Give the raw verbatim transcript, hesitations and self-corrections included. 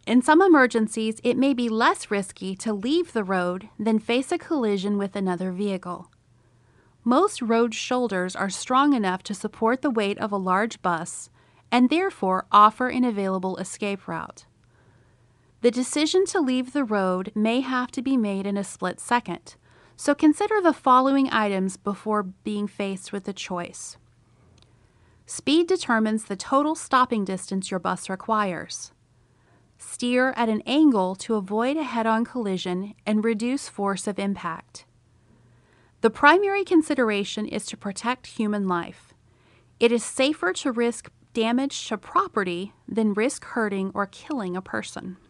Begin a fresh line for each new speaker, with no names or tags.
In some emergencies, it may be less risky to leave the road than face a collision with another vehicle. Most road shoulders are strong enough to support the weight of a large bus and therefore offer an available escape route. The decision to leave the road may have to be made in a split second, so consider the following items before being faced with a choice. Speed determines the total stopping distance your bus requires. Steer at an angle to avoid a head-on collision and reduce force of impact. The primary consideration is to protect human life. It is safer to risk damage to property than risk hurting or killing a person.